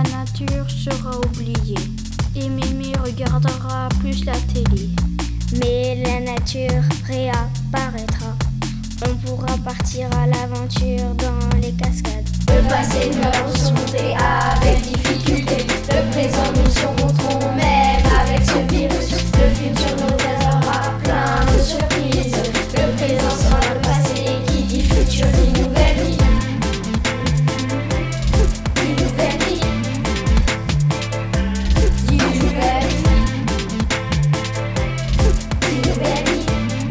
la nature sera oubliée et Mimi regardera plus la télé. Mais la nature réapparaîtra. On pourra partir à l'aventure dans les cascades. Le passé nous l'avons surmonté avec difficulté. Le présent nous surmonterons même avec ce virus. Le futur nous réservera plein de surprises. Le présent sera le passé. Qui dit futur dit nouvelle vie. Dit nouvelle vie. Dit nouvelle vie. Dit nouvelle vie.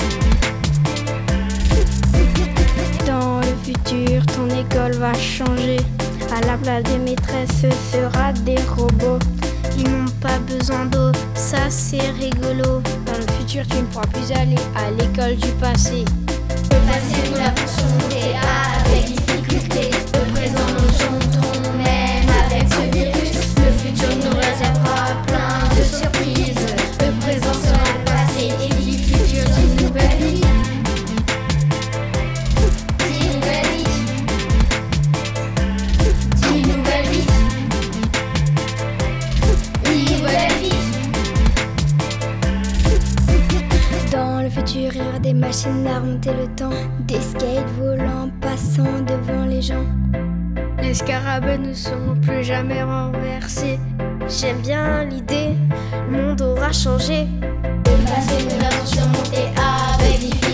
Dans le futur, ton école va changer. À la place des maîtresses, ce sera des robots. Ils n'ont pas besoin d'eau, ça c'est rigolo. Dans le futur, tu ne pourras plus aller à l'école du passé. Le passé nous l'avons surmonté avec difficulté. Le présent nous surmonterons même avec ce virus. Le futur nous réservera plein de surprises. Le présent sera le passé et le futur d'une nouvelle vie. D'une nouvelle vie. D'une nouvelle vie. D'une nouvelle vie. Dans le futur, il y aura des machines à remonter le temps, des skates volants passant devant les gens. Les scarabées ne seront plus jamais renversés. J'aime bien l'idée, le monde aura changé. Le passé nous l'avons surmonté avec difficulté.